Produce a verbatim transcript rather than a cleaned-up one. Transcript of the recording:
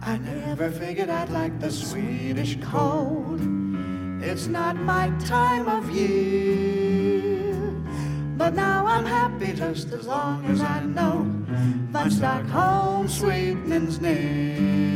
I never figured I'd like the Swedish cold. It's not my time of year, but now I'm happy just as long as I know my Stockholm sweetening's near.